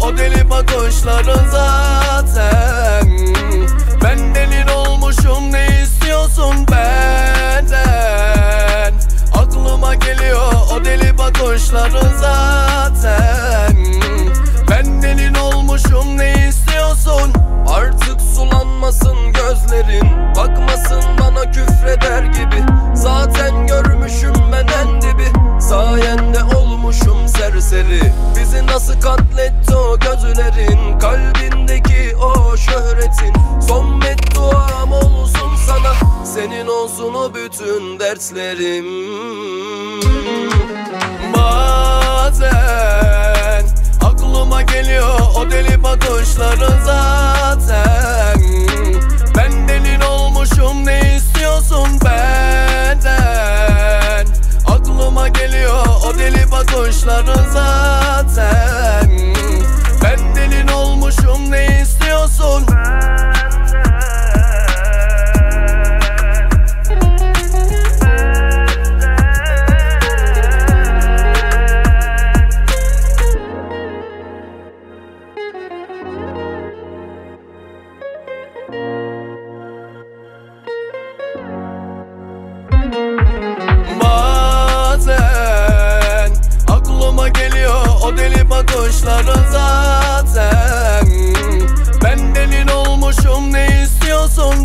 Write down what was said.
o deli bakışların zaten. Ben delin olmuşum, ne istiyorsun benden? Aklıma geliyor o deli bakışların zaten. Ben delin olmuşum, ne istiyorsun? Artık sulanmasın gözlerin, bakmasın bana küfreder gibi. Zaten görmüşüm ben en dibi, sayende olmuşum serseri. Bizi nasıl katletti o gözlerin, kalbindeki o şöhretin. Son bedduam olsun sana, senin olsun o bütün dertlerim. Bazen aklıma geliyor o deli bakışların zaten. Ben delin olmuşum, ne istiyorsun benden? Aklıma geliyor o deli bakışların zaten. Ben delin olmuşum, ne istiyorsun? Bazen aklıma geliyor o deli bakışların zaten. Ben delin olmuşum, ne istiyorsun